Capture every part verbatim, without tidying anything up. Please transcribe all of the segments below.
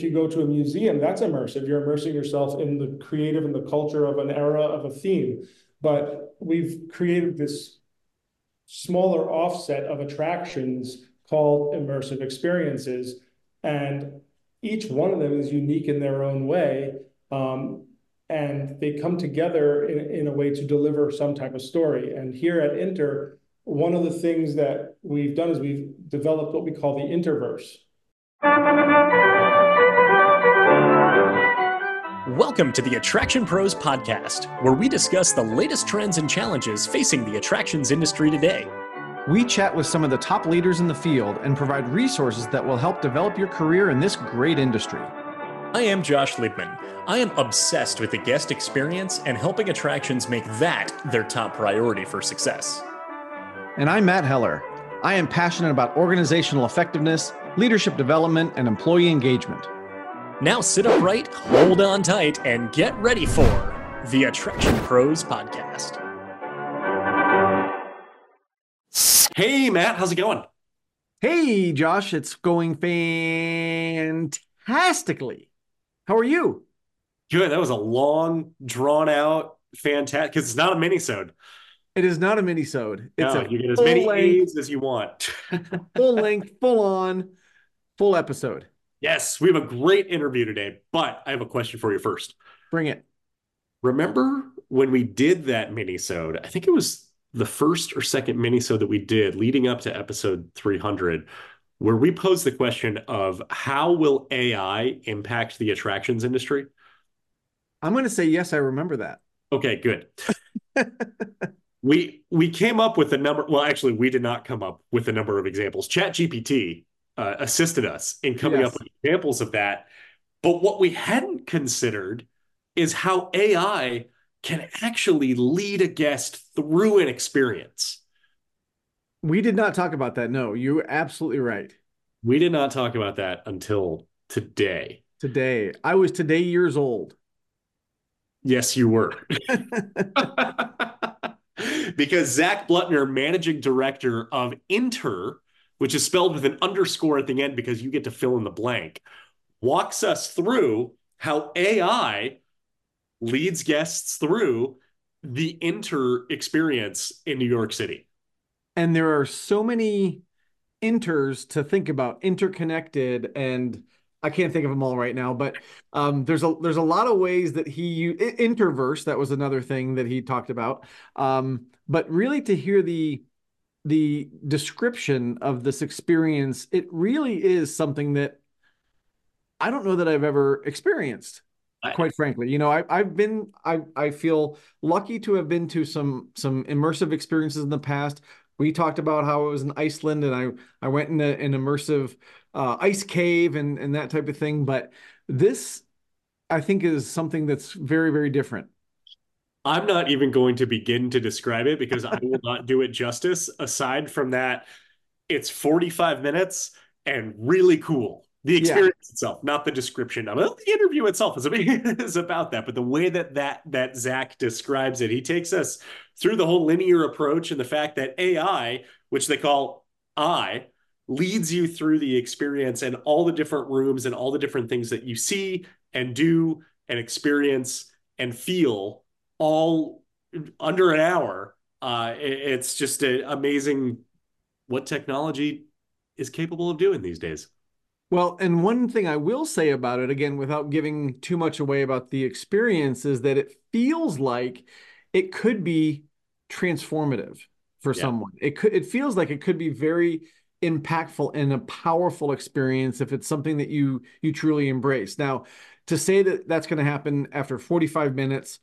you go to a museum, that's immersive. You're immersing yourself in the creative and the culture of an era, of a theme. But we've created this smaller offset of attractions called immersive experiences. And each one of them is unique in their own way. Um, and they come together in, in a way to deliver some type of story. And here at Inter, one of the things that we've done is we've developed what we call the Interverse. Welcome to the Attraction Pros podcast, where we discuss the latest trends and challenges facing the attractions industry today. We chat with some of the top leaders in the field and provide resources that will help develop your career in this great industry. I am Josh Liebman. I am obsessed with the guest experience and helping attractions make that their top priority for success. And I'm Matt Heller. I am passionate about organizational effectiveness, leadership development, and employee engagement. Now sit upright, hold on tight, and get ready for the Attraction Pros podcast. Hey, Matt, how's it going? Hey, Josh, it's going fantastically. How are you? Good. That was a long, drawn out, fantastic, because it's not a mini-sode. It is not a mini-sode. It's No, a you get as many length, A's as you want. full length, full on, full episode. Yes, we have a great interview today, but I have a question for you first. Bring it. Remember when we did that mini-sode? I think it was the first or second mini-sode that we did leading up to episode three hundred, where we posed the question of how will A I impact the attractions industry? I'm going to say yes, I remember that. Okay, good. we we came up with a number. Well, actually, we did not come up with a number of examples. ChatGPT uh, assisted us in coming Yes. up with examples of that. But what we hadn't considered is how A I can actually lead a guest through an experience. We did not talk about that. No, you're absolutely right. We did not talk about that until today. Today, I was today years old. Yes, you were. Because Zach Blutner, managing director of Inter, which is spelled with an underscore at the end because you get to fill in the blank, walks us through how A I leads guests through the Inter experience in New York City. And there are so many inters to think about, interconnected, and I can't think of them all right now, but um, there's a there's a lot of ways that he Interverse, that was another thing that he talked about. Um, but really, to hear the the description of this experience, it really is something that I don't know that I've ever experienced. Quite frankly, you know, I, I've been, I, I feel lucky to have been to some, some immersive experiences in the past. We talked about how it was in Iceland, and I, I went in a, an immersive uh, ice cave and, and that type of thing. But this, I think, is something that's very, very different. I'm not even going to begin to describe it because I will not do it justice. Aside from that, it's forty-five minutes and really cool. The experience yeah. itself, not the description of it. The interview itself is, is about that, but the way that, that that Zach describes it, he takes us through the whole linear approach and the fact that A I, which they call I, leads you through the experience and all the different rooms and all the different things that you see and do and experience and feel all under an hour. Uh, it, it's just a, amazing what technology is capable of doing these days. Well, and one thing I will say about it, again, without giving too much away about the experience, is that it feels like it could be transformative for yeah. someone. It could, it feels like it could be very impactful and a powerful experience if it's something that you you truly embrace. Now, to say that that's going to happen after forty-five minutes,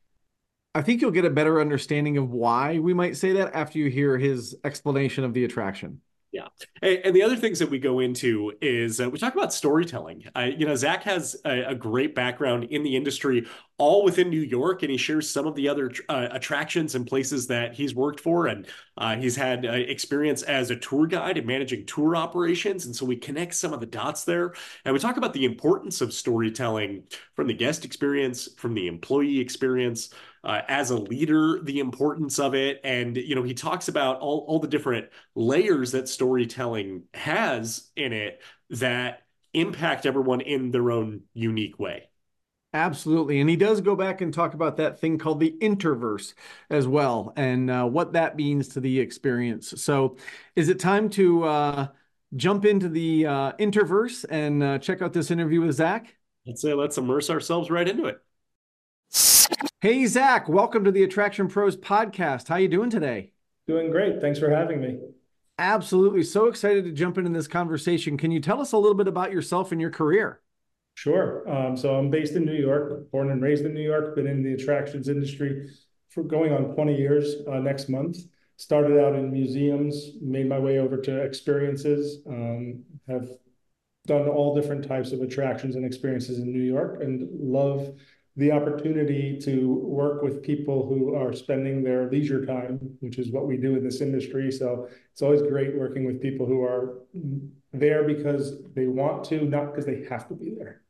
I think you'll get a better understanding of why we might say that after you hear his explanation of the attraction. Yeah. And the other things that we go into is uh, we talk about storytelling. Uh, you know, Zach has a, a great background in the industry, all within New York, and he shares some of the other uh, attractions and places that he's worked for. And uh, he's had uh, experience as a tour guide and managing tour operations. And so we connect some of the dots there. And we talk about the importance of storytelling from the guest experience, from the employee experience, Uh, as a leader, the importance of it. And, you know, he talks about all, all the different layers that storytelling has in it that impact everyone in their own unique way. Absolutely. And he does go back and talk about that thing called the interverse as well, and uh, what that means to the experience. So is it time to uh, jump into the uh, interverse and uh, check out this interview with Zach? Let's say let's immerse ourselves right into it. Hey, Zach, welcome to the Attraction Pros podcast. How you doing today? Doing great. Thanks for having me. Absolutely. So excited to jump into this conversation. Can you tell us a little bit about yourself and your career? Sure. Um, so I'm based in New York, born and raised in New York, been in the attractions industry for going on twenty years uh, next month. Started out in museums, made my way over to experiences, um, have done all different types of attractions and experiences in New York, and love the opportunity to work with people who are spending their leisure time, which is what we do in this industry. So it's always great working with people who are there because they want to, not because they have to be there.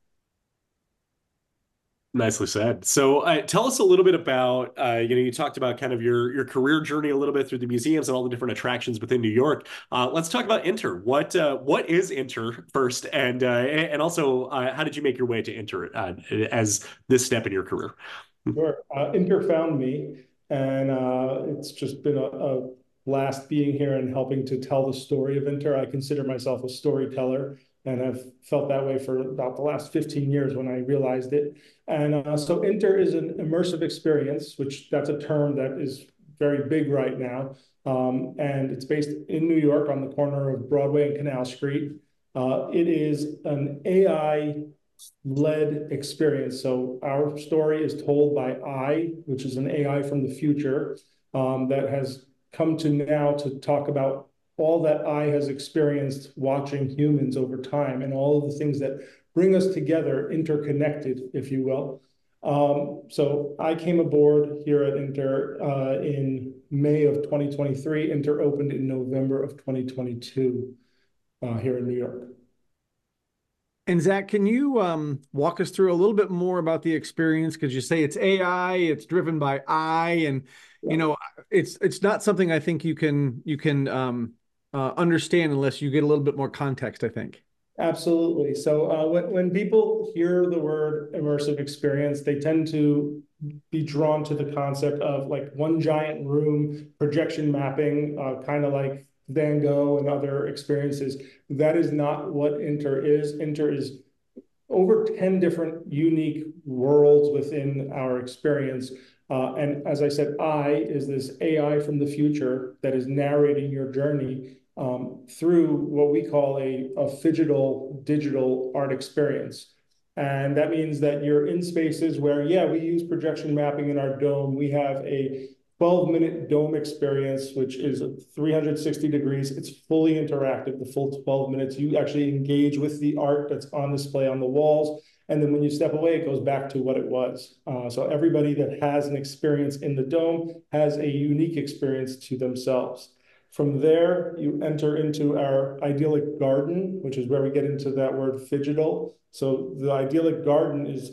Nicely said. So uh, tell us a little bit about, uh, you know, you talked about kind of your your career journey a little bit through the museums and all the different attractions within New York. Uh, let's talk about Inter. What uh, what is Inter first? And uh, and also, uh, how did you make your way to Inter uh, as this step in your career? Sure. Uh, Inter found me, and uh, it's just been a, a blast being here and helping to tell the story of Inter. I consider myself a storyteller, and I've felt that way for about the last fifteen years when I realized it. And uh, so Inter is an immersive experience, which that's a term that is very big right now. Um, and it's based in New York on the corner of Broadway and Canal Street. Uh, it is an A I-led experience. So our story is told by I, which is an A I from the future um, that has come to now to talk about all that I has experienced watching humans over time and all of the things that bring us together, interconnected, if you will. Um, so I came aboard here at Inter uh, in May of twenty twenty-three. Inter opened in November of twenty twenty-two uh, here in New York. And Zach, can you um, walk us through a little bit more about the experience? Because you say it's A I, it's driven by I, and you know, it's it's not something I think you can you can um, uh, understand unless you get a little bit more context, I think. Absolutely. So uh, when, when people hear the word immersive experience, they tend to be drawn to the concept of like one giant room, projection mapping, uh, kind of like Van Gogh and other experiences. That is not what Inter is. Inter is over ten different unique worlds within our experience. Uh, and as I said, I is this A I from the future that is narrating your journey Um, through what we call a, a phygital digital art experience. And that means that you're in spaces where, yeah, we use projection mapping in our dome. We have a twelve minute dome experience, which is three hundred sixty degrees. It's fully interactive, the full twelve minutes. You actually engage with the art that's on display on the walls. And then when you step away, it goes back to what it was. Uh, so everybody that has an experience in the dome has a unique experience to themselves. From there, you enter into our idyllic garden, which is where we get into that word phygital. So the idyllic garden is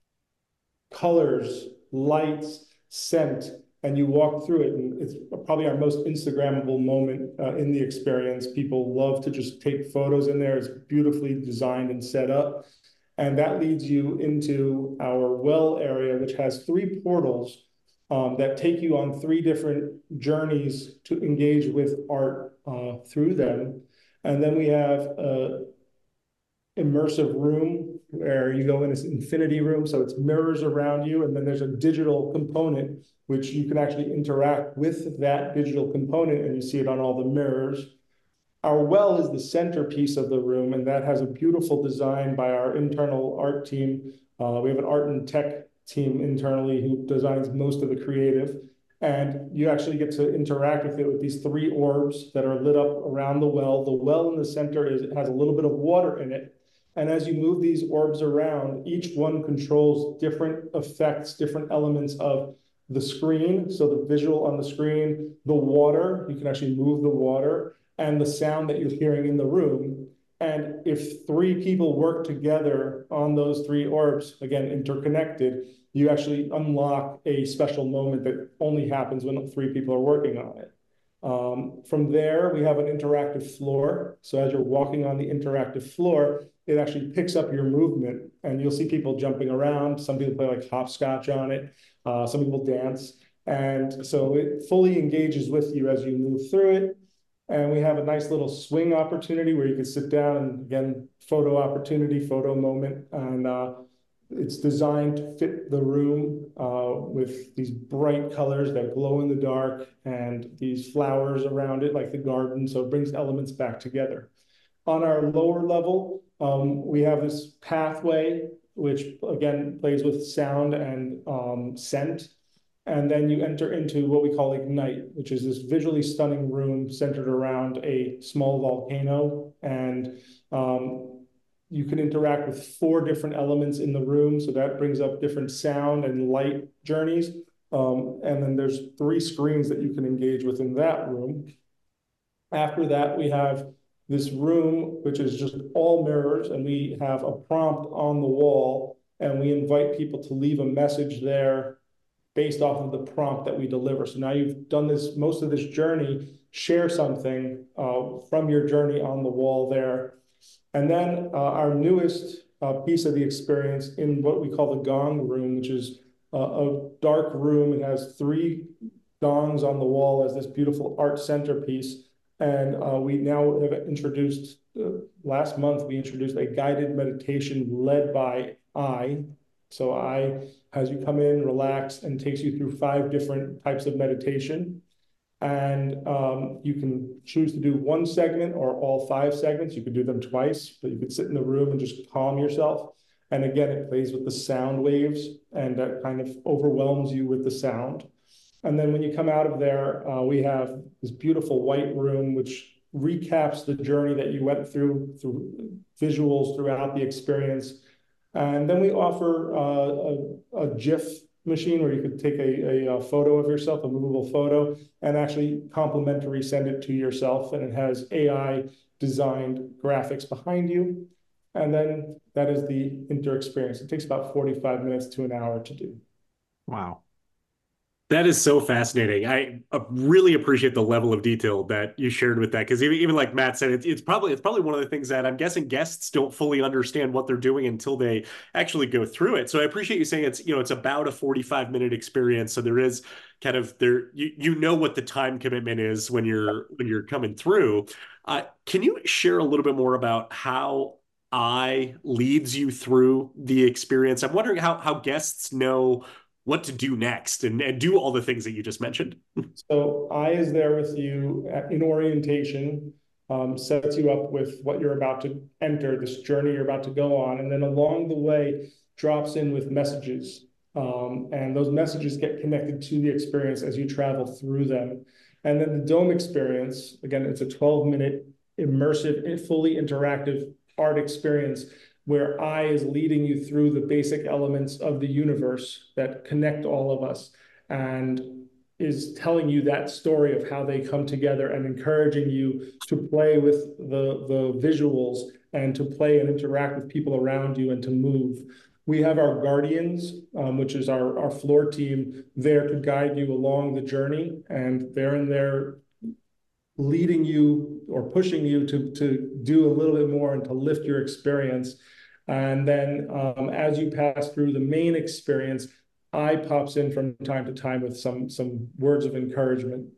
colors, lights, scent, and you walk through it. And it's probably our most Instagrammable moment uh, in the experience. People love to just take photos in there. It's beautifully designed and set up. And that leads you into our well area, which has three portals Um, that take you on three different journeys to engage with art uh, through them. And then we have a immersive room where you go in this infinity room, so it's mirrors around you, and then there's a digital component which you can actually interact with that digital component, and you see it on all the mirrors. Our well is the centerpiece of the room, and that has a beautiful design by our internal art team. Uh, we have an art and tech team internally who designs most of the creative. And you actually get to interact with it with these three orbs that are lit up around the well. The well in the center is it has a little bit of water in it. And as you move these orbs around, each one controls different effects, different elements of the screen. So the visual on the screen, the water, you can actually move the water, and the sound that you're hearing in the room. And if three people work together on those three orbs, again, interconnected, you actually unlock a special moment that only happens when three people are working on it. Um, from there, we have an interactive floor. So as you're walking on the interactive floor, it actually picks up your movement, and you'll see people jumping around. Some people play like hopscotch on it. Uh, some people dance. And so it fully engages with you as you move through it. And we have a nice little swing opportunity where you can sit down, and again, photo opportunity, photo moment. And uh, it's designed to fit the room uh, with these bright colors that glow in the dark and these flowers around it, like the garden. So it brings elements back together. On our lower level, um, we have this pathway, which again plays with sound and um, scent. And then you enter into what we call Ignite, which is this visually stunning room centered around a small volcano. And um, you can interact with four different elements in the room. So that brings up different sound and light journeys. Um, and then there's three screens that you can engage within that room. After that, we have this room, which is just all mirrors, and we have a prompt on the wall, and we invite people to leave a message there based off of the prompt that we deliver. So now you've done this, most of this journey, share something uh, from your journey on the wall there. And then uh, our newest uh, piece of the experience in what we call the gong room, which is uh, a dark room. It has three gongs on the wall as this beautiful art centerpiece. And uh, we now have introduced, uh, last month, we introduced a guided meditation led by I. So I has you come in, relax, and takes you through five different types of meditation. And um, you can choose to do one segment or all five segments. You could do them twice, but you could sit in the room and just calm yourself. And again, it plays with the sound waves, and that kind of overwhelms you with the sound. And then when you come out of there, uh, we have this beautiful white room, which recaps the journey that you went through, through visuals throughout the experience. And then we offer uh, a, a GIF machine where you could take a, a, a photo of yourself, a movable photo, and actually complimentary send it to yourself. And it has A I designed graphics behind you. And then that is the Inter experience. It takes about forty-five minutes to an hour to do. Wow. That is so fascinating. I uh, really appreciate the level of detail that you shared with that, because even, even like Matt said, it's, it's probably it's probably one of the things that I'm guessing guests don't fully understand what they're doing until they actually go through it. So I appreciate you saying it's you know it's about a forty-five minute experience. So there is kind of there you you know what the time commitment is when you're when you're coming through. Uh, can you share a little bit more about how I leads you through the experience? I'm wondering how how guests know what to do next and, and do all the things that you just mentioned. So I is there with you at, in orientation, um, sets you up with what you're about to enter, this journey you're about to go on. And then along the way, drops in with messages. Um, and those messages get connected to the experience as you travel through them. And then the Dome experience, again, it's a twelve minute immersive, fully interactive art experience where I is leading you through the basic elements of the universe that connect all of us, and is telling you that story of how they come together and encouraging you to play with the, the visuals and to play and interact with people around you and to move. We have our guardians, um, which is our, our floor team, there to guide you along the journey, and they're in there leading you or pushing you to, to do a little bit more and to lift your experience. And then um, as you pass through the main experience, I pops in from time to time with some some words of encouragement.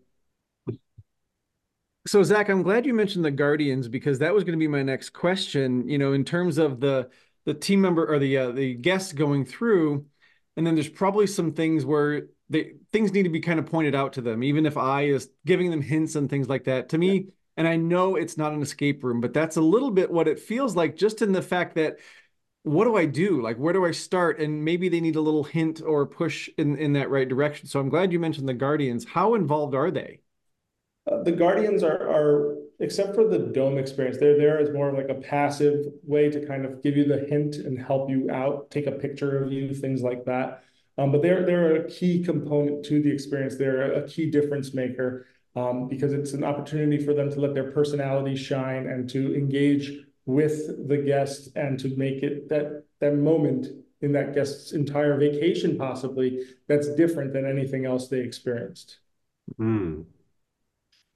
So Zach, I'm glad you mentioned the Guardians, because that was going to be my next question. You know, in terms of the the team member or the uh, the guests going through, and then there's probably some things where they things need to be kind of pointed out to them, even if I is giving them hints and things like that. To me, and I know it's not an escape room, but that's a little bit what it feels like, just in the fact that, what do I do? Like, where do I start? And maybe they need a little hint or push in, in that right direction. So I'm glad you mentioned the Guardians. How involved are they? Uh, the Guardians are, are, except for the Dome experience, they're there as more of like a passive way to kind of give you the hint and help you out, take a picture of you, things like that. Um, but they're, they're a key component to the experience. They're a key difference maker um, because it's an opportunity for them to let their personality shine and to engage with the guest and to make it that, that moment in that guest's entire vacation, possibly, that's different than anything else they experienced. Mm.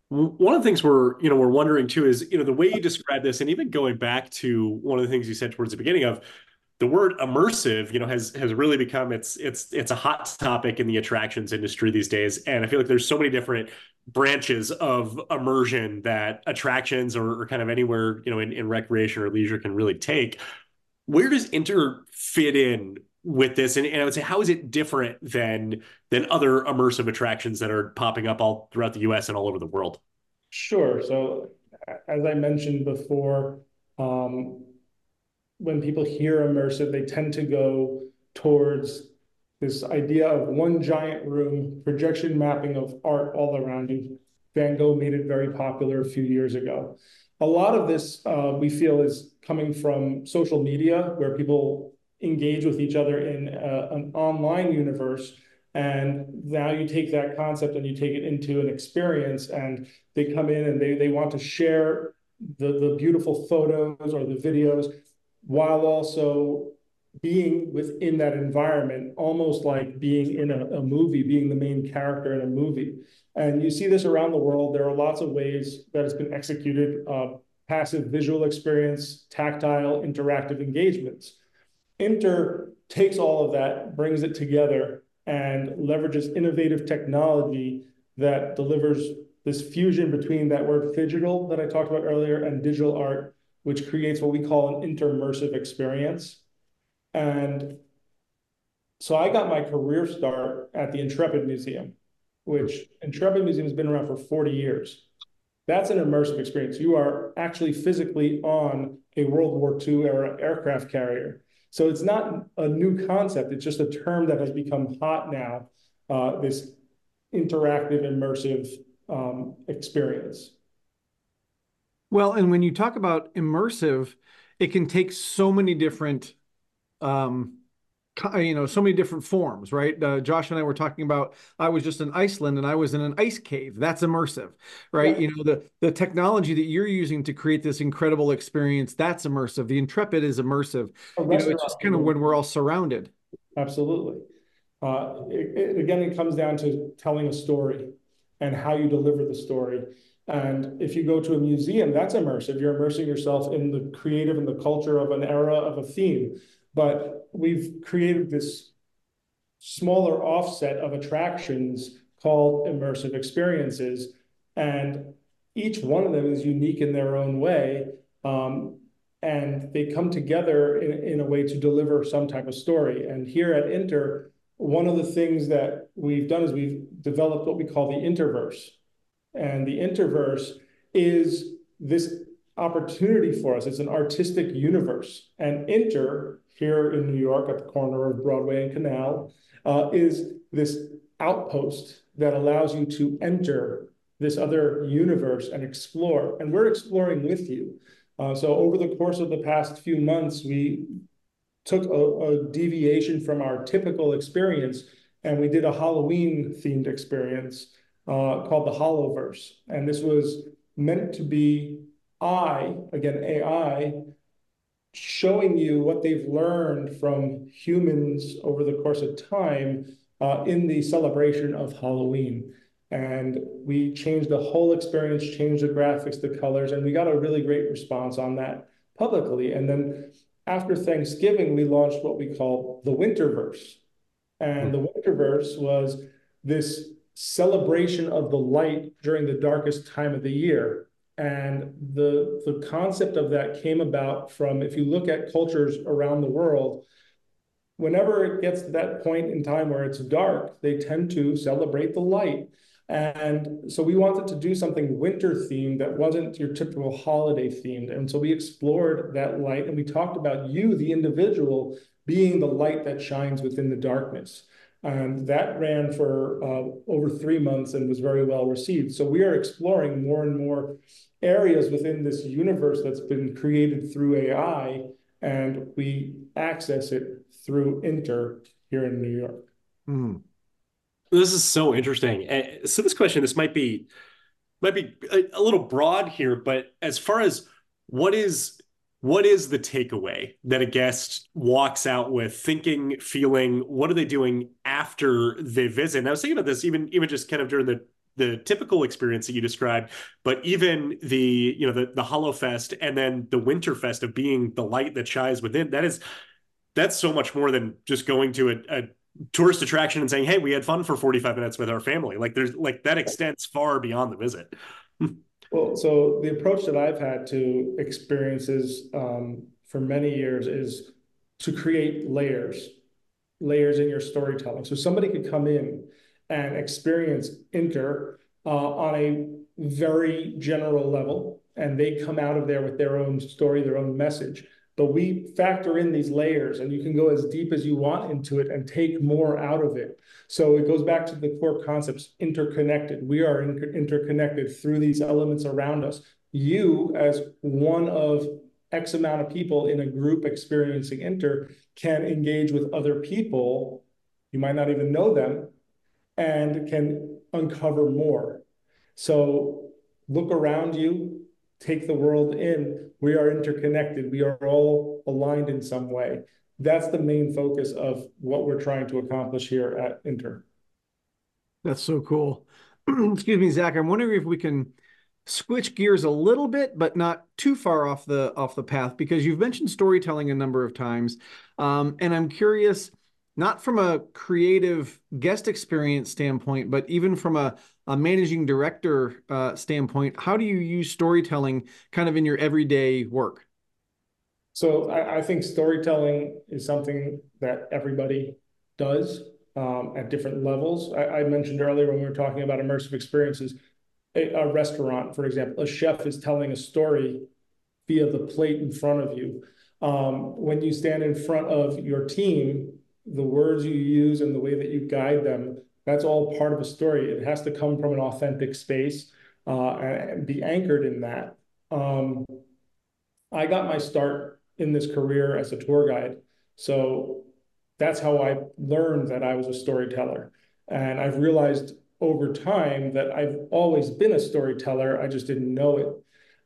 One of the things we're, you know, we're wondering too is, you know, the way you describe this, and even going back to one of the things you said towards the beginning of the word immersive, you know, has has really become it's it's it's a hot topic in the attractions industry these days. And I feel like there's so many different branches of immersion that attractions or, or kind of anywhere, you know, in, in recreation or leisure can really take. Where does Inter fit in with this? And, and I would say, how is it different than than other immersive attractions that are popping up all throughout the U S and all over the world? Sure. So as I mentioned before, um, when people hear immersive, they tend to go towards this idea of one giant room, projection mapping of art all around you. Van Gogh made it very popular a few years ago. A lot of this uh, we feel is coming from social media, where people engage with each other in a, an online universe. And now you take that concept and you take it into an experience, and they come in and they, they want to share the, the beautiful photos or the videos while also being within that environment, almost like being in a, a movie, being the main character in a movie. And you see this around the world. There are lots of ways that it's been executed: uh, passive visual experience, tactile, interactive engagements. Inter takes all of that, brings it together, and leverages innovative technology that delivers this fusion between that word phygital that I talked about earlier and digital art, which creates what we call an intermersive experience. And so I got my career start at the Intrepid Museum, which Intrepid Museum has been around for forty years. That's an immersive experience. You are actually physically on a World War Two era aircraft carrier. So it's not a new concept. It's just a term that has become hot now, uh, this interactive, immersive um, experience. Well, and when you talk about immersive, it can take so many different, um, you know, so many different forms, right? Uh, Josh and I were talking about, I was just in Iceland and I was in an ice cave. That's immersive, right? Yeah. You know, the, the technology that you're using to create this incredible experience, that's immersive. The Intrepid is immersive. A You know, it's just kind of when we're all surrounded. Absolutely. Uh, it, it, again, it comes down to telling a story and how you deliver the story. And if you go to a museum, that's immersive. You're immersing yourself in the creative and the culture of an era, of a theme. But we've created this smaller offset of attractions called immersive experiences. And each one of them is unique in their own way. Um, and they come together in, in a way to deliver some type of story. And here at Inter, one of the things that we've done is we've developed what we call the Interverse. And the Interverse is this opportunity for us. It's an artistic universe. And Inter, here in New York at the corner of Broadway and Canal, uh, is this outpost that allows you to enter this other universe and explore. And we're exploring with you. Uh, so over the course of the past few months, we took a, a deviation from our typical experience, and we did a Halloween themed experience uh, called the Holoverse. And this was meant to be I, again, A I, showing you what they've learned from humans over the course of time uh, in the celebration of Halloween. And we changed the whole experience, changed the graphics, the colors, and we got a really great response on that publicly. And then after Thanksgiving, we launched what we call the Winterverse. And the Winterverse was this celebration of the light during the darkest time of the year. And the, the concept of that came about from, if you look at cultures around the world, whenever it gets to that point in time where it's dark, they tend to celebrate the light. And so we wanted to do something winter themed that wasn't your typical holiday themed. And so we explored that light, and we talked about you, the individual, being the light that shines within the darkness. And that ran for uh, over three months and was very well received. So we are exploring more and more areas within this universe that's been created through A I, and we access it through Inter here in New York. Mm. This is so interesting. Uh, So this question, this might be might be a, a little broad here, but as far as what is what is the takeaway that a guest walks out with, thinking, feeling, what are they doing after they visit? And I was thinking about this even even just kind of during the the typical experience that you described, but even the, you know, the the Hollowfest and then the Winterfest of being the light that shines within, that is that's so much more than just going to a, a tourist attraction and saying, hey, we had fun for forty-five minutes with our family. Like there's like that extends far beyond the visit. Well, so the approach that I've had to experiences um, for many years is to create layers, layers in your storytelling. So somebody could come in and experience Inter uh, on a very general level, and they come out of there with their own story, their own message. But we factor in these layers, and you can go as deep as you want into it and take more out of it. So it goes back to the core concepts, interconnected. We are inter interconnected through these elements around us. You, as one of X amount of people in a group experiencing Inter, can engage with other people, you might not even know them, and can uncover more. So look around you, take the world in. We are interconnected. We are all aligned in some way. That's the main focus of what we're trying to accomplish here at Inter. That's so cool. Excuse me, Zach. I'm wondering if we can switch gears a little bit, but not too far off the off the path, because you've mentioned storytelling a number of times, um, and I'm curious, not from a creative guest experience standpoint, but even from a, a managing director uh, standpoint, how do you use storytelling kind of in your everyday work? So I, I think storytelling is something that everybody does um, at different levels. I, I mentioned earlier when we were talking about immersive experiences, a, a restaurant, for example, a chef is telling a story via the plate in front of you. Um, when you stand in front of your team, the words you use and the way that you guide them, that's all part of a story. It has to come from an authentic space uh, and be anchored in that. Um, I got my start in this career as a tour guide. So that's how I learned that I was a storyteller. And I've realized over time that I've always been a storyteller. I just didn't know it.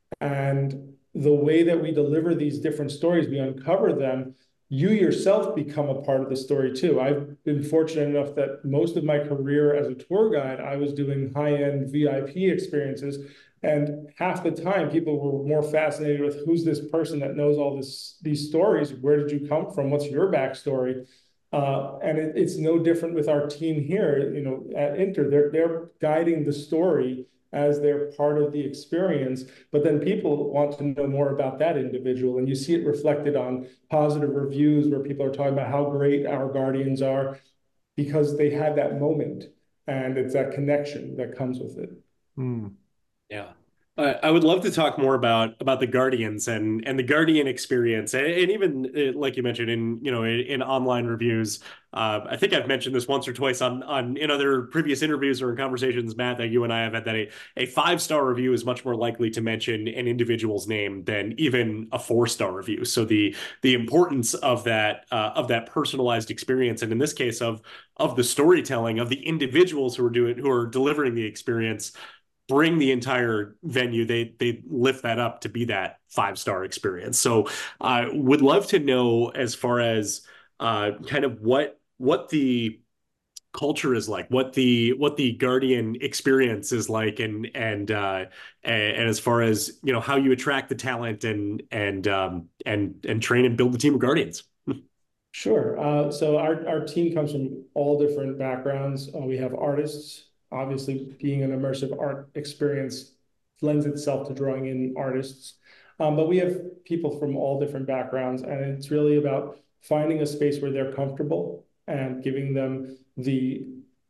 And the way that we deliver these different stories, we uncover them, you yourself become a part of the story too. I've been fortunate enough that most of my career as a tour guide, I was doing high-end V I P experiences. And half the time people were more fascinated with who's this person that knows all this, these stories? Where did you come from? What's your backstory? Uh, and it, it's no different with our team here, you know, at Inter. They're, they're guiding the story as they're part of the experience, but then people want to know more about that individual. And you see it reflected on positive reviews where people are talking about how great our guardians are because they had that moment, and it's that connection that comes with it. Mm. Yeah. Uh, I would love to talk more about about the Guardians and and the Guardian experience, and, and even uh, like you mentioned in you know in, in online reviews. Uh, I think I've mentioned this once or twice on on in other previous interviews or in conversations, Matt, that you and I have had, that a, a five star review is much more likely to mention an individual's name than even a four star review. So the the importance of that uh, of that personalized experience, and in this case of of the storytelling of the individuals who are doing who are delivering the experience, bring the entire venue. They they lift that up to be that five star experience. So I uh, would love to know, as far as uh, kind of what what the culture is like, what the what the Guardian experience is like, and and uh, and, and as far as you know how you attract the talent and and um, and and train and build the team of Guardians. Sure. Uh, so our our team comes from all different backgrounds. Uh, we have artists. Obviously, being an immersive art experience lends itself to drawing in artists. Um, but we have people from all different backgrounds, and it's really about finding a space where they're comfortable and giving them the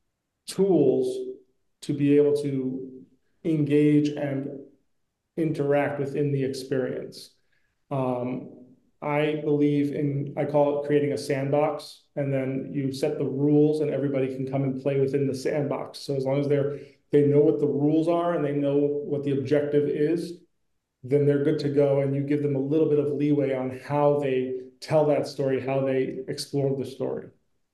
tools to be able to engage and interact within the experience. Um, I believe in, I call it creating a sandbox, and then you set the rules and everybody can come and play within the sandbox. So as long as they're, they know what the rules are and they know what the objective is, then they're good to go, and you give them a little bit of leeway on how they tell that story, how they explore the story.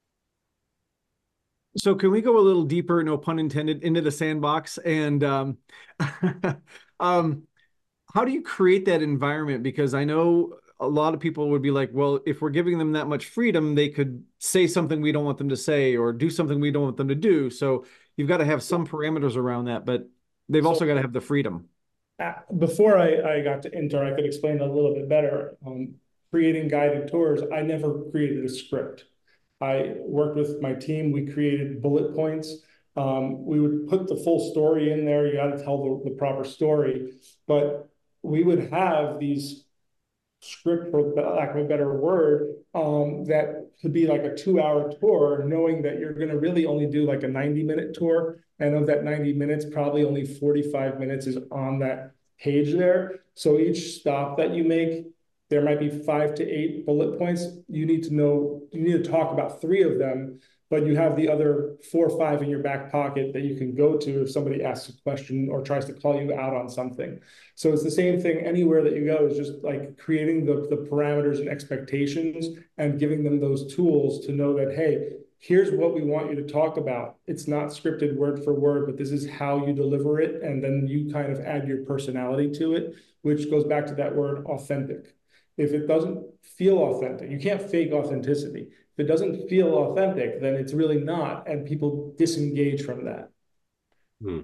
So can we go a little deeper, no pun intended, into the sandbox? And um, um, how do you create that environment? Because I know a lot of people would be like, well, if we're giving them that much freedom, they could say something we don't want them to say or do something we don't want them to do. So you've got to have some parameters around that, but they've So also got to have the freedom. uh, before I, I got to Inter, I could explain a little bit better. Um, creating guided tours, I never created a script. I worked with my team. We created bullet points. Um, we would put the full story in there. You got to tell the, the proper story, but we would have these script, for lack of a better word, um, that could be like a two-hour tour, knowing that you're going to really only do like a ninety-minute tour, and of that ninety minutes, probably only forty-five minutes is on that page there. So each stop that you make, there might be five to eight bullet points. You need to know, you need to talk about three of them, but you have the other four or five in your back pocket that you can go to if somebody asks a question or tries to call you out on something. So it's the same thing anywhere that you go, is just like creating the, the parameters and expectations and giving them those tools to know that, hey, here's what we want you to talk about. It's not scripted word for word, but this is how you deliver it. And then you kind of add your personality to it, which goes back to that word authentic. If it doesn't feel authentic, you can't fake authenticity. If it doesn't feel authentic, then it's really not, and people disengage from that. Hmm.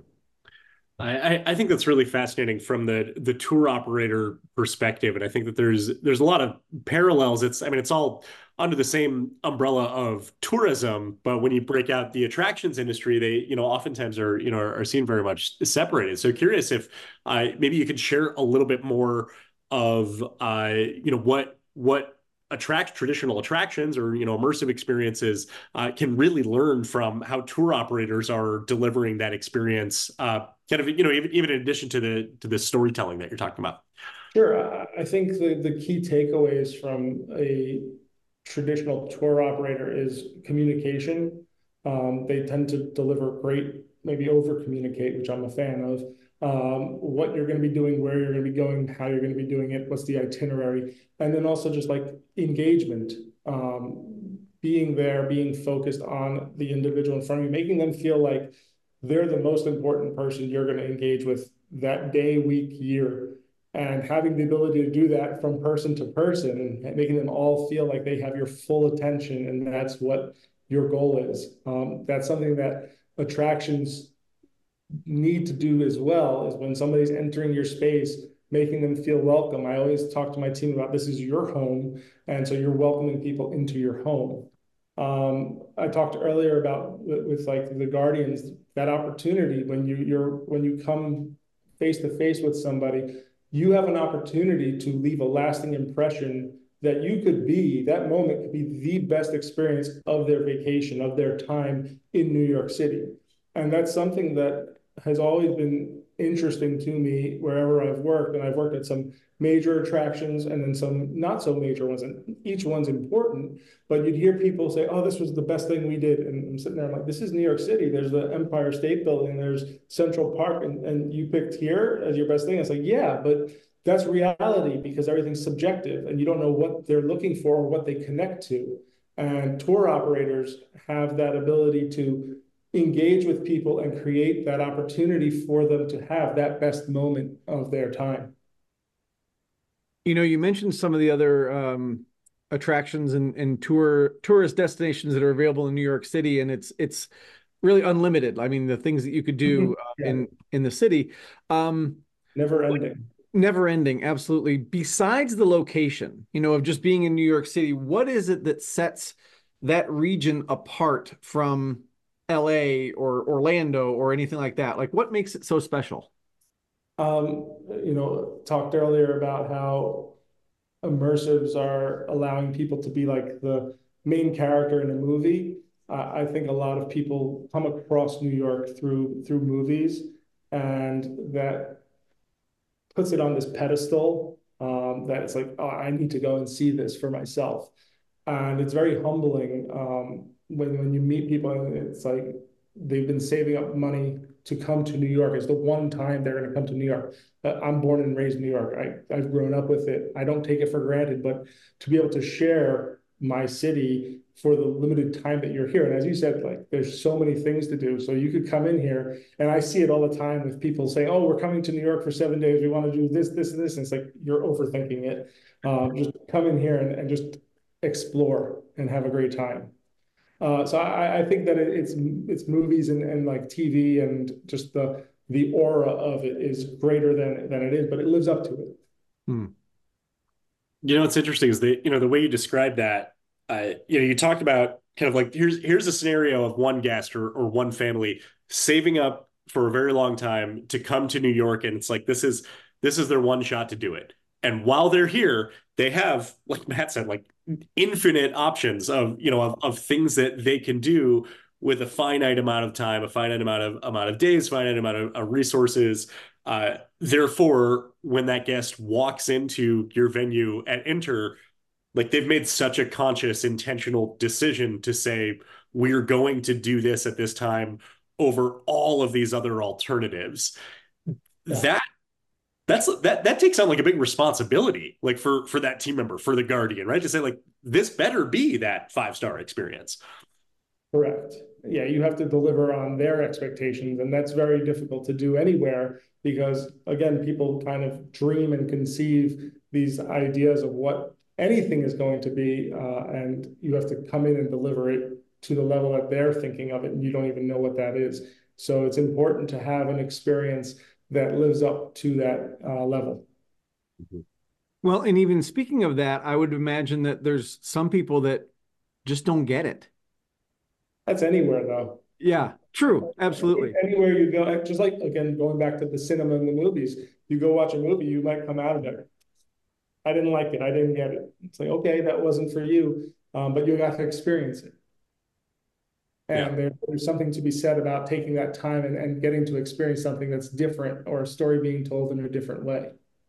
I, I think that's really fascinating from the the tour operator perspective, and I think that there's there's a lot of parallels. It's I mean it's all under the same umbrella of tourism, but when you break out the attractions industry, they you know oftentimes are you know are, are seen very much separated. So curious if uh, maybe you could share a little bit more of uh, you know what what attract traditional attractions or you know immersive experiences uh, can really learn from how tour operators are delivering that experience uh, kind of you know even, even in addition to the to the storytelling that you're talking about. Sure. I think the, the key takeaways from a traditional tour operator is communication. Um, they tend to deliver great, maybe over communicate, which I'm a fan of. Um, what you're going to be doing, where you're going to be going, how you're going to be doing it, what's the itinerary, and then also just like engagement, um, being there, being focused on the individual in front of you, making them feel like they're the most important person you're going to engage with that day, week, year, and having the ability to do that from person to person and making them all feel like they have your full attention, and that's what your goal is. Um, that's something that attractions need to do as well, is when somebody's entering your space, making them feel welcome. I always talk to my team about this is your home, and so you're welcoming people into your home. Um, I talked earlier about with, with like the Guardians, that opportunity when you you're when you come face to face with somebody, you have an opportunity to leave a lasting impression that you could be, that moment could be the best experience of their vacation, of their time in New York City. And that's something that has always been interesting to me wherever I've worked. And I've worked at some major attractions and then some not so major ones. And each one's important, but you'd hear people say, oh, this was the best thing we did. And I'm sitting there, I'm like, this is New York City. There's the Empire State Building, there's Central Park, and, and you picked here as your best thing. It's like, yeah, but that's reality because everything's subjective and you don't know what they're looking for or what they connect to. And tour operators have that ability to engage with people and create that opportunity for them to have that best moment of their time. You know, you mentioned some of the other um, attractions and, and tour tourist destinations that are available in New York City, and it's it's really unlimited. I mean, the things that you could do uh, yeah. in in the city, um, never ending. Never ending, absolutely. Besides the location, you know, of just being in New York City, what is it that sets that region apart from L A or Orlando or anything like that? Like, what makes it so special? Um, you know, talked earlier about how immersives are allowing people to be like the main character in a movie. Uh, I think a lot of people come across New York through through movies, and that puts it on this pedestal um, that it's like, oh, I need to go and see this for myself. And it's very humbling um, when, when you meet people and it's like they've been saving up money to come to New York. It's the one time they're going to come to New York. Uh, I'm born and raised in New York. I, I've grown up with it. I don't take it for granted, but to be able to share my city for the limited time that you're here. And as you said, like there's so many things to do. So you could come in here, and I see it all the time with people saying, oh, we're coming to New York for seven days. We want to do this, this, and this. And it's like, you're overthinking it. Um, just come in here and, and just explore and have a great time. Uh, so I, I think that it, it's it's movies and, and like T V and just the the aura of it is greater than than it is, but it lives up to it. Hmm. You know, what's interesting is the, you know, the way you described that, uh, you know, you talked about kind of like, here's, here's a scenario of one guest or, or one family saving up for a very long time to come to New York. And it's like, this is, this is their one shot to do it. And while they're here, they have, like Matt said, like infinite options of, you know, of, of things that they can do with a finite amount of time, a finite amount of amount of days, finite amount of, of resources. Uh, therefore, when that guest walks into your venue at Enter, like they've made such a conscious, intentional decision to say, we're going to do this at this time over all of these other alternatives. Yeah. That that's that that takes on like a big responsibility, like for for that team member, for the Guardian, right? To say like this better be that five star experience. Correct. Yeah, you have to deliver on their expectations, and that's very difficult to do anywhere because, again, people kind of dream and conceive these ideas of what anything is going to be, uh, and you have to come in and deliver it to the level that they're thinking of it, and you don't even know what that is. So it's important to have an experience that lives up to that uh, level. Well, and even speaking of that, I would imagine that there's some people that just don't get it. That's anywhere, though. Yeah, true. Absolutely. Anywhere you go, just like, again, going back to the cinema and the movies, you go watch a movie, you might come out of there. I didn't like it. I didn't get it. It's like, okay, that wasn't for you, um, but you got to experience it. And Yeah. there, there's something to be said about taking that time and, and getting to experience something that's different, or a story being told in a different way.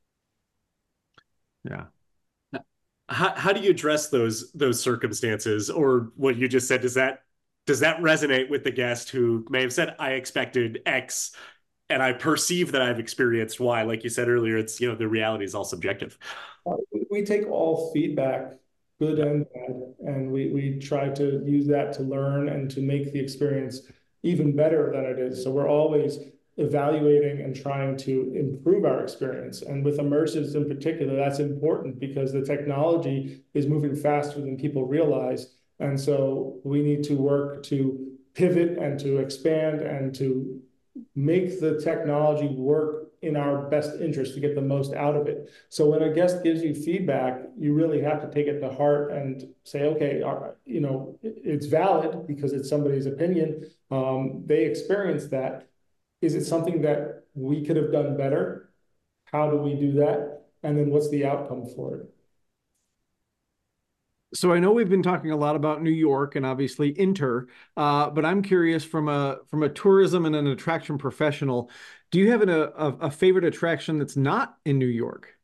Yeah. How how do you address those those circumstances, or what you just said? Does that does that resonate with the guest who may have said, I expected X and I perceive that I've experienced Y? Like you said earlier, it's, you know, the reality is all subjective. Uh, we take all feedback, good and bad, and we, we try to use that to learn and to make the experience even better than it is. So we're always evaluating and trying to improve our experience. And with immersives in particular, that's important because the technology is moving faster than people realize. And so we need to work to pivot and to expand and to make the technology work in our best interest to get the most out of it. So when a guest gives you feedback, you really have to take it to heart and say, okay, you know, it's valid because it's somebody's opinion. Um, they experienced that. Is it something that we could have done better? How do we do that? And then what's the outcome for it? So I know we've been talking a lot about New York and obviously Inter, uh, but I'm curious from a from a tourism and an attraction professional, do you have an, a, a favorite attraction that's not in New York?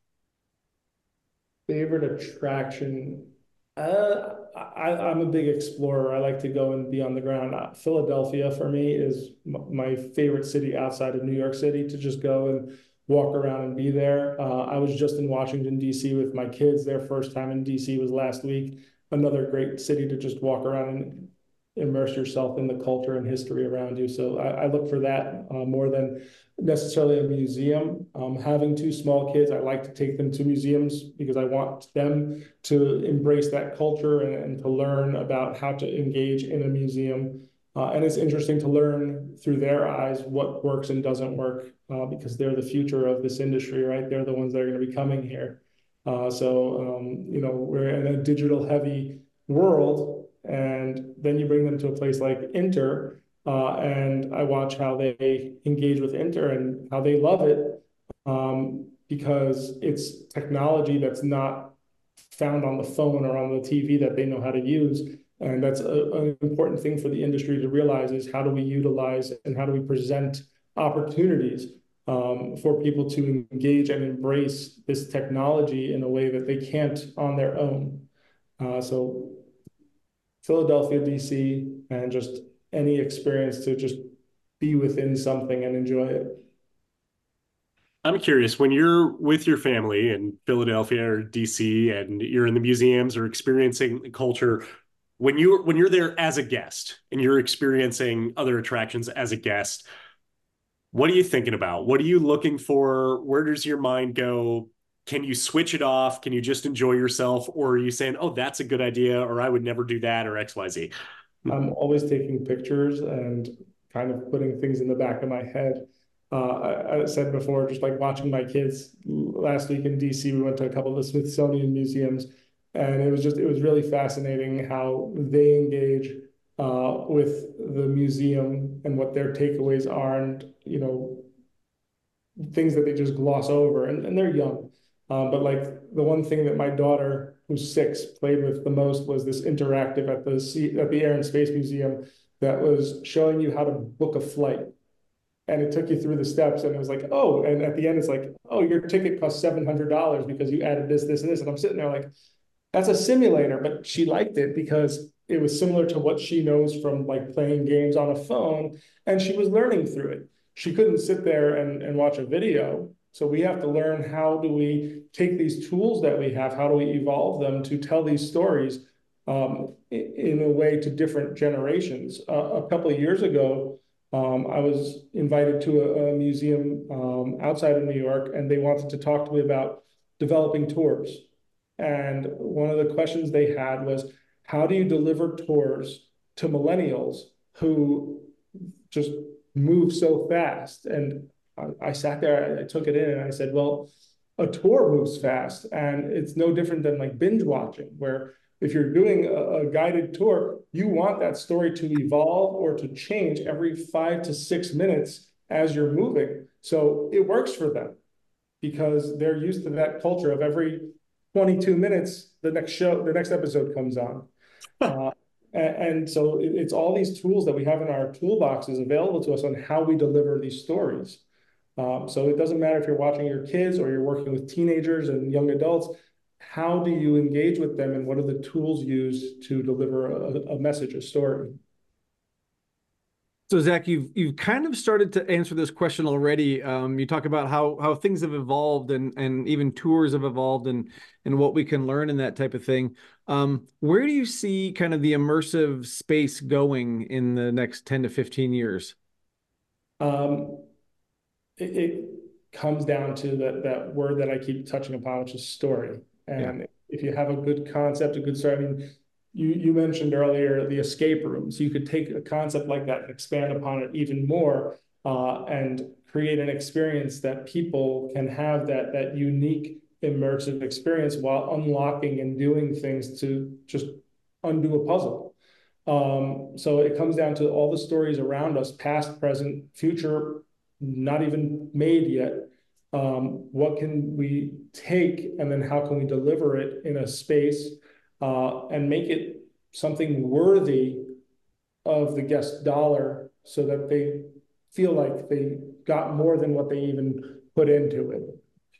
Favorite attraction? Uh, I, I'm a big explorer. I like to go and be on the ground. Uh, Philadelphia for me is m- my favorite city outside of New York City to just go and walk around and be there. Uh, I was just in Washington, D C with my kids. Their first time in D C was last week. Another great city to just walk around and immerse yourself in the culture and history around you. So I, I look for that uh, more than necessarily a museum. Um, having two small kids, I like to take them to museums because I want them to embrace that culture and, and to learn about how to engage in a museum. Uh, and it's interesting to learn through their eyes what works and doesn't work uh, because they're the future of this industry, right? They're the ones that are going to be coming here. Uh, so, um, you know, we're in a digital heavy world, and then you bring them to a place like Inter, uh, and I watch how they engage with Inter and how they love it um, because it's technology that's not found on the phone or on the T V that they know how to use. And that's a, an important thing for the industry to realize is how do we utilize and how do we present opportunities um, for people to engage and embrace this technology in a way that they can't on their own. Uh, so Philadelphia, D C, and just any experience to just be within something and enjoy it. I'm curious, when you're with your family in Philadelphia or D C and you're in the museums or experiencing culture, when you when you're there as a guest and you're experiencing other attractions as a guest, what are you thinking about? What are you looking for? Where does your mind go? Can you switch it off? Can you just enjoy yourself? Or are you saying, oh, that's a good idea, or I would never do that, or X Y Z? I'm always taking pictures and kind of putting things in the back of my head. Uh, I, I said before, just like watching my kids last week in D C, we went to a couple of the Smithsonian museums, and it was just, it was really fascinating how they engage uh, with the museum and what their takeaways are, and, you know, things that they just gloss over, and, and they're young. Um, but like the one thing that my daughter, who's six, played with the most was this interactive at the C at the Air and Space Museum that was showing you how to book a flight. And it took you through the steps, and it was like, oh, and at the end, it's like, oh, your ticket cost seven hundred dollars because you added this, this, and this. And I'm sitting there like, that's a simulator, but she liked it because it was similar to what she knows from like playing games on a phone, and she was learning through it. She couldn't sit there and, and watch a video. So we have to learn, how do we take these tools that we have, how do we evolve them to tell these stories um, in, in a way to different generations. Uh, a couple of years ago, um, I was invited to a, a museum um, outside of New York, and they wanted to talk to me about developing tours. And one of the questions they had was, how do you deliver tours to millennials who just move so fast? And I, I sat there, I, I took it in, and I said, well, a tour moves fast, and it's no different than like binge watching, where if you're doing a, a guided tour, you want that story to evolve or to change every five to six minutes as you're moving. So it works for them because they're used to that culture of every twenty-two minutes, the next show, the next episode comes on. uh, and, and so it, it's all these tools that we have in our toolboxes available to us on how we deliver these stories. Um, so it doesn't matter if you're watching your kids or you're working with teenagers and young adults, how do you engage with them, and what are the tools used to deliver a, a message, a story? So Zach, you've you've kind of started to answer this question already. Um, you talk about how how things have evolved, and and even tours have evolved, and and what we can learn in that type of thing. Um, where do you see kind of the immersive space going in the next ten to fifteen years? Um, it, it comes down to that that word that I keep touching upon, which is story. And yeah. If you have a good concept, a good story, I mean, You, you mentioned earlier the escape rooms. You could take a concept like that and expand upon it even more uh, and create an experience that people can have, that, that unique immersive experience while unlocking and doing things to just undo a puzzle. Um, so it comes down to all the stories around us, past, present, future, not even made yet. Um, what can we take, and then how can we deliver it in a space Uh, and make it something worthy of the guest dollar, so that they feel like they got more than what they even put into it.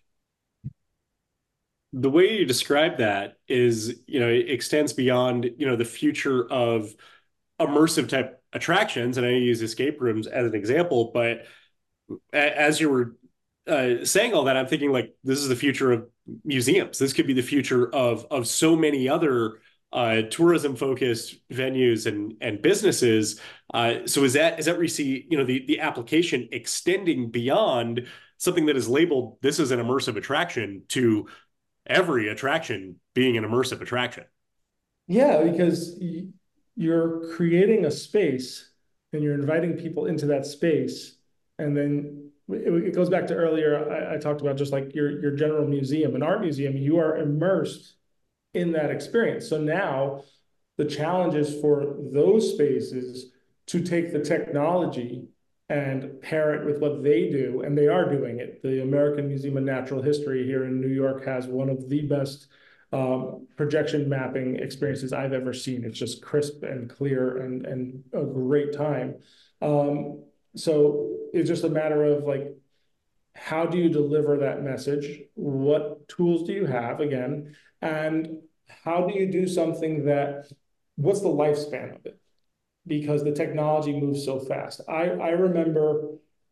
The way you describe that is, you know, it extends beyond, you know, the future of immersive type attractions. And I use escape rooms as an example, but as you were uh, saying all that, I'm thinking like, this is the future of museums. This could be the future of of so many other uh, tourism focused venues and and businesses. Uh, so is that is that where you see, you know, the the application extending beyond something that is labeled, this is an immersive attraction, to every attraction being an immersive attraction? Yeah, because you're creating a space and you're inviting people into that space, and then it goes back to earlier, I, I talked about just like your, your general museum, an art museum, you are immersed in that experience. So now the challenge is for those spaces to take the technology and pair it with what they do, and they are doing it. The American Museum of Natural History here in New York has one of the best um, projection mapping experiences I've ever seen. It's just crisp and clear, and, and a great time. Um, So it's just a matter of like, how do you deliver that message? What tools do you have, again? And how do you do something that, what's the lifespan of it? Because the technology moves so fast. I, I remember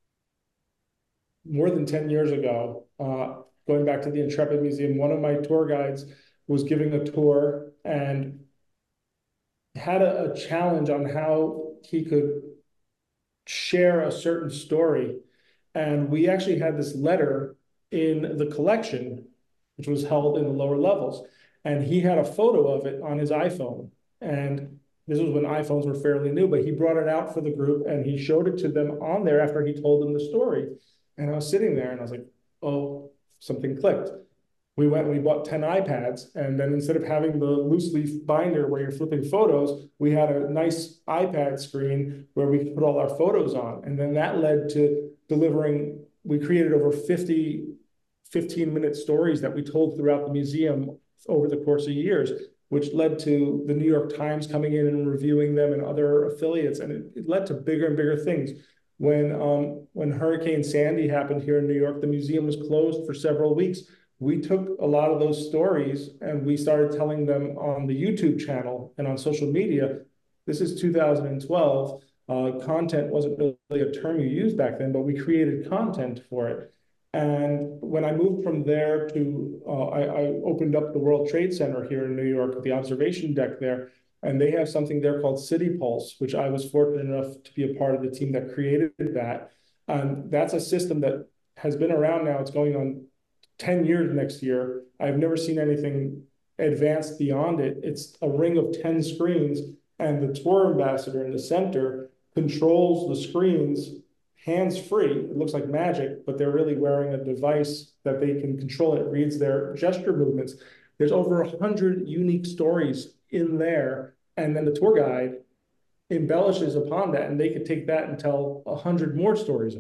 more than ten years ago, uh, going back to the Intrepid Museum, one of my tour guides was giving a tour and had a, a challenge on how he could share a certain story. And we actually had this letter in the collection, which was held in the lower levels. And he had a photo of it on his iPhone. And this was when iPhones were fairly new, but he brought it out for the group and he showed it to them on there after he told them the story. And I was sitting there and I was like, oh, something clicked. We went and we bought ten iPads. And then instead of having the loose leaf binder where you're flipping photos, we had a nice iPad screen where we could put all our photos on. And then that led to delivering, we created over fifty fifteen minute stories that we told throughout the museum over the course of years, which led to the New York Times coming in and reviewing them and other affiliates. And it, it led to bigger and bigger things. When, um, when Hurricane Sandy happened here in New York, the museum was closed for several weeks. We took a lot of those stories and we started telling them on the YouTube channel and on social media. This is two thousand twelve. Uh, content wasn't really a term you used back then, but we created content for it. And when I moved from there to, uh, I, I opened up the World Trade Center here in New York, the observation deck there, and they have something there called City Pulse, which I was fortunate enough to be a part of the team that created that. And that's a system that has been around now. It's going on ten years next year. I've never seen anything advanced beyond it. It's a ring of ten screens, and the tour ambassador in the center controls the screens hands-free. It looks like magic, but they're really wearing a device that they can control. It reads their gesture movements. There's over a hundred unique stories in there, and then the tour guide embellishes upon that, and they could take that and tell a hundred more stories.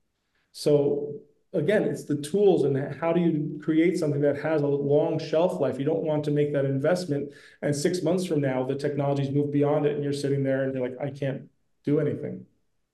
So again, it's the tools and how do you create something that has a long shelf life. You don't want to make that investment, and six months from now, the technology's moved beyond it, and you're sitting there and you're like, I can't do anything.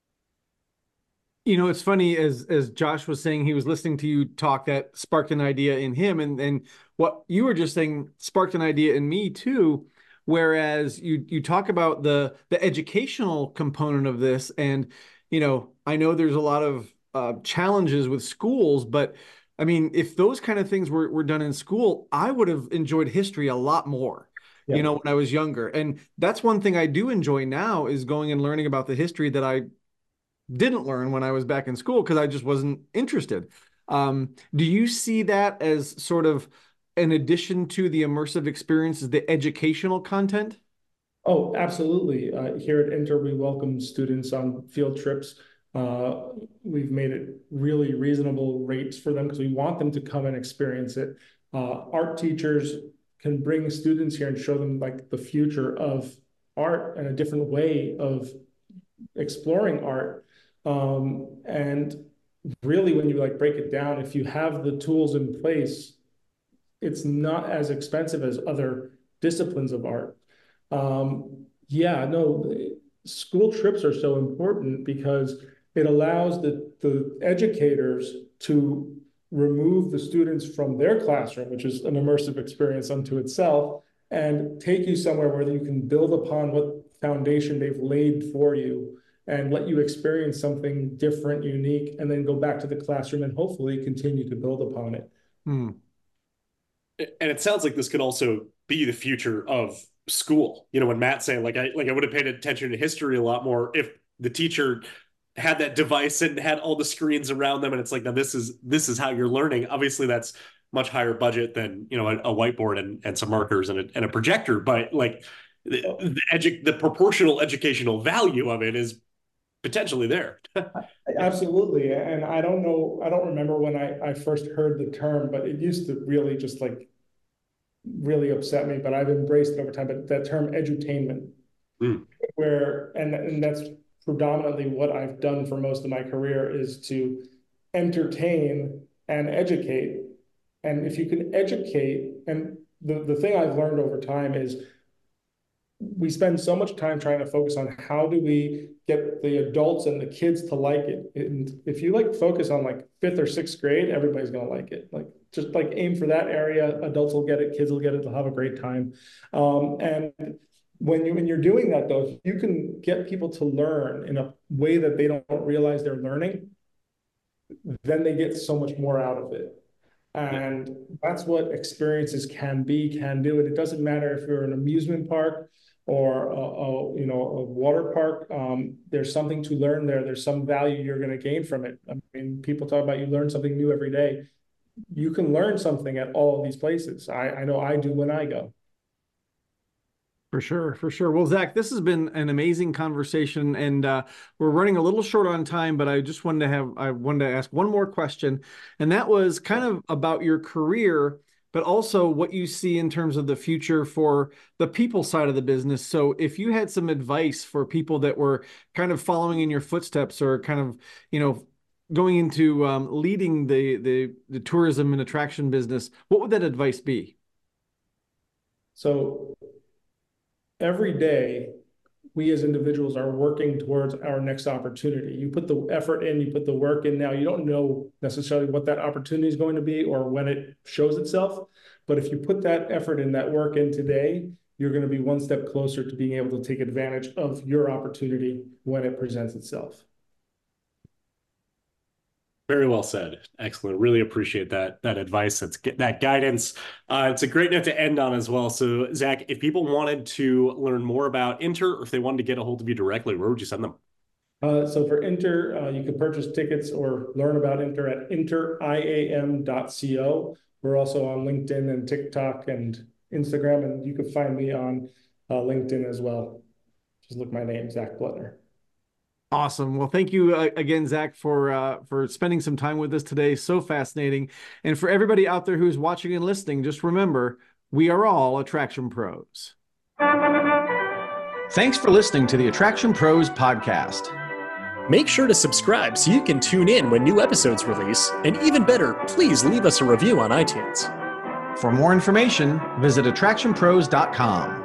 You know, it's funny, as as Josh was saying, he was listening to you talk, that sparked an idea in him, and and what you were just saying sparked an idea in me too. Whereas you you talk about the the educational component of this, and you know, I know there's a lot of uh, challenges with schools, but I mean, if those kind of things were were done in school, I would have enjoyed history a lot more. Yeah. You know, when I was younger, and that's one thing I do enjoy now is going and learning about the history that I didn't learn when I was back in school because I just wasn't interested. Um, do you see that as sort of an addition to the immersive experiences, the educational content? Oh, absolutely. Uh, here at Inter, we welcome students on field trips. Uh, we've made it really reasonable rates for them because we want them to come and experience it. Uh, art teachers can bring students here and show them like the future of art and a different way of exploring art. Um, and really, when you like break it down, if you have the tools in place, it's not as expensive as other disciplines of art. Um, yeah, no, school trips are so important because it allows the, the educators to remove the students from their classroom, which is an immersive experience unto itself, and take you somewhere where you can build upon what foundation they've laid for you and let you experience something different, unique, and then go back to the classroom and hopefully continue to build upon it. Hmm. And it sounds like this could also be the future of school. You know, when Matt's saying like I like I would have paid attention to history a lot more if the teacher had that device and had all the screens around them, and it's like, now this is this is how you're learning. Obviously, that's much higher budget than, you know, a, a whiteboard and, and some markers and a, and a projector, but like the the, edu- the proportional educational value of it is potentially there. Absolutely. And I don't know, I don't remember when I, I first heard the term, but it used to really just like really upset me, but I've embraced it over time. But that term edutainment, mm. where, and, and that's predominantly what I've done for most of my career, is to entertain and educate. And if you can educate, and the, the thing I've learned over time is we spend so much time trying to focus on how do we get the adults and the kids to like it. And if you like focus on like fifth or sixth grade, everybody's going to like it. Like just like aim for that area. Adults will get it. Kids will get it. They'll have a great time. Um, and when you when you're doing that, though, you can get people to learn in a way that they don't realize they're learning. Then they get so much more out of it. And that's what experiences can be, can do. And it doesn't matter if you're an amusement park or a, a you know a water park. Um, there's something to learn there. There's some value you're going to gain from it. I mean, people talk about you learn something new every day. You can learn something at all of these places. I, I know I do when I go. For sure, for sure. Well, Zach, this has been an amazing conversation, and uh, we're running a little short on time, but I just wanted to have, I wanted to ask one more question, and that was kind of about your career, but also what you see in terms of the future for the people side of the business. So if you had some advice for people that were kind of following in your footsteps or kind of, you know, going into um, leading the, the, the tourism and attraction business, what would that advice be? So every day, we as individuals are working towards our next opportunity. You put the effort in, you put the work in now. You don't know necessarily what that opportunity is going to be or when it shows itself. But if you put that effort and that work in today, you're going to be one step closer to being able to take advantage of your opportunity when it presents itself. Very well said. Excellent. Really appreciate that that advice. That's that guidance. Uh, it's a great note to end on as well. So, Zach, if people wanted to learn more about Inter, or if they wanted to get a hold of you directly, where would you send them? Uh, so for Inter, uh, you can purchase tickets or learn about Inter at inter I A M dot co. We're also on LinkedIn and TikTok and Instagram, and you can find me on uh, LinkedIn as well. Just look my name, Zach Blutner. Awesome. Well, thank you uh, again, Zach, for uh, for spending some time with us today. So fascinating. And for everybody out there who's watching and listening, just remember, we are all Attraction Pros. Thanks for listening to the Attraction Pros podcast. Make sure to subscribe so you can tune in when new episodes release. And even better, please leave us a review on iTunes. For more information, visit attraction pros dot com.